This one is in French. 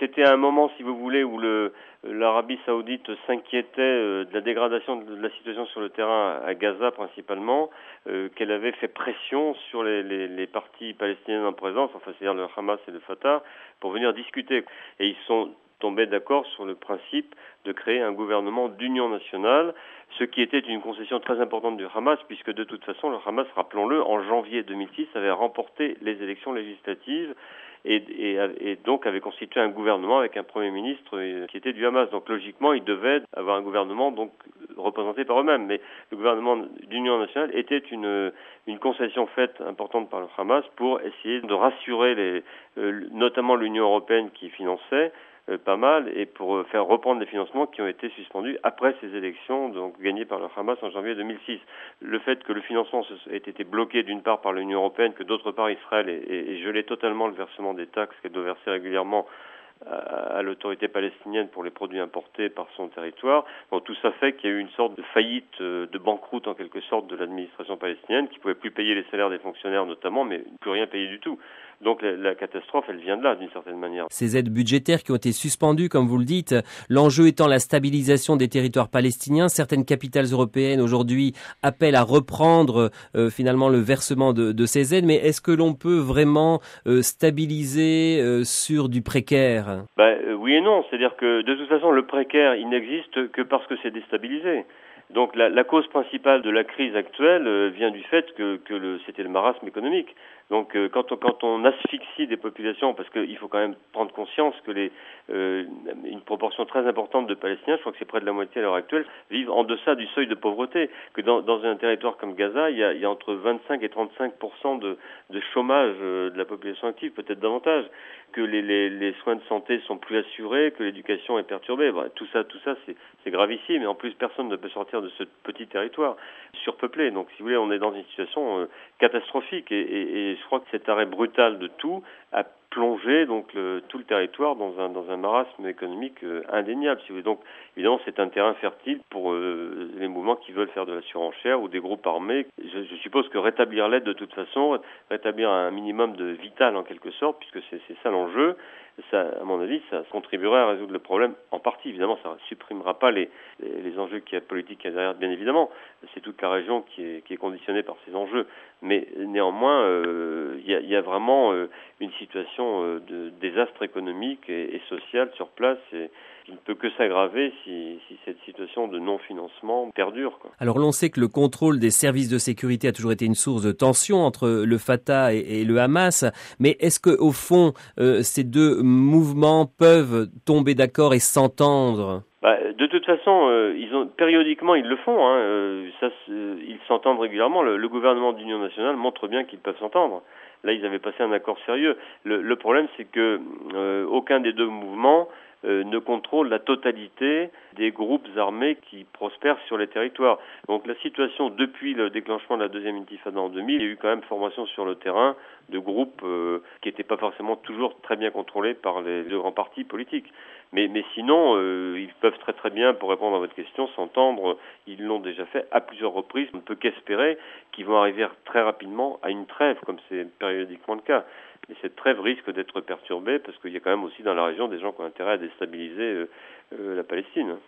C'était un moment, si vous voulez, où l'Arabie Saoudite s'inquiétait de la dégradation de la situation sur le terrain à Gaza principalement, qu'elle avait fait pression sur les partis palestiniens en présence, enfin c'est-à-dire le Hamas et le Fatah, pour venir discuter. Et ils sont tombés d'accord sur le principe de créer un gouvernement d'union nationale, ce qui était une concession très importante du Hamas, puisque de toute façon le Hamas, rappelons-le, en janvier 2006 avait remporté les élections législatives et donc avait constitué un gouvernement avec un Premier ministre qui était du Hamas. Donc logiquement, ils devaient avoir un gouvernement donc représenté par eux-mêmes. Mais le gouvernement d'union nationale était une concession faite importante par le Hamas pour essayer de rassurer notamment l'Union européenne qui finançait pas mal, et pour faire reprendre les financements qui ont été suspendus après ces élections donc gagnées par le Hamas en janvier 2006. Le fait que le financement ait été bloqué d'une part par l'Union européenne, que d'autre part Israël ait gelé totalement le versement des taxes qu'elle doit verser régulièrement à l'autorité palestinienne pour les produits importés par son territoire. Donc tout ça fait qu'il y a eu une sorte de faillite, de banqueroute en quelque sorte de l'administration palestinienne, qui ne pouvait plus payer les salaires des fonctionnaires notamment, mais plus rien payer du tout. Donc la catastrophe, elle vient de là, d'une certaine manière. Ces aides budgétaires qui ont été suspendues, comme vous le dites, l'enjeu étant la stabilisation des territoires palestiniens. Certaines capitales européennes aujourd'hui appellent à reprendre finalement le versement de ces aides. Mais est-ce que l'on peut vraiment stabiliser sur du précaire ? Oui et non. C'est-à-dire que de toute façon, le précaire, il n'existe que parce que c'est déstabilisé. Donc la cause principale de la crise actuelle vient du fait que c'était le marasme économique. Donc quand on asphyxie des populations, parce qu'il faut quand même prendre conscience que une proportion très importante de Palestiniens, je crois que c'est près de la moitié à l'heure actuelle, vivent en deçà du seuil de pauvreté. Que dans un territoire comme Gaza, il y a entre 25 et 35% de chômage de la population active, peut-être davantage. Que les soins de santé sont plus assurés, que l'éducation est perturbée. Tout ça c'est gravissime, et en plus personne ne peut sortir de ce petit territoire surpeuplé. Donc si vous voulez, on est dans une situation catastrophique, et je crois que cet arrêt brutal de tout a plongé donc tout le territoire dans un marasme économique indéniable, si vous voulez. Donc évidemment, c'est un terrain fertile pour les mouvements qui veulent faire de la surenchère ou des groupes armés. Je suppose que rétablir l'aide de toute façon, rétablir un minimum de vital en quelque sorte, puisque c'est ça l'enjeu, ça, à mon avis, ça contribuerait à résoudre le problème en partie. Évidemment, ça ne supprimera pas les enjeux politiques qu'il y a derrière, bien évidemment. C'est toute la région qui est conditionnée par ces enjeux. Mais néanmoins, il y a vraiment une situation de désastre économique et social sur place, et qui ne peut que s'aggraver si cette situation de non-financement perdure, quoi. Alors l'on sait que le contrôle des services de sécurité a toujours été une source de tension entre le Fatah et le Hamas, mais est-ce que au fond ces deux mouvements peuvent tomber d'accord et s'entendre ? De toute façon, périodiquement ils le font. Ils s'entendent régulièrement. Le gouvernement d'union nationale montre bien qu'ils peuvent s'entendre. Là, ils avaient passé un accord sérieux. Le problème, c'est que aucun des deux mouvements ne contrôle la totalité des groupes armés qui prospèrent sur les territoires. Donc la situation depuis le déclenchement de la deuxième intifada en 2000, il y a eu quand même formation sur le terrain de groupes qui n'étaient pas forcément toujours très bien contrôlés par les deux grands partis politiques. Mais sinon, ils peuvent très très bien, pour répondre à votre question, s'entendre. Ils l'ont déjà fait à plusieurs reprises. On ne peut qu'espérer qu'ils vont arriver très rapidement à une trêve, comme c'est périodiquement le cas. Mais cette trêve risque d'être perturbée parce qu'il y a quand même aussi dans la région des gens qui ont intérêt à déstabiliser la Palestine.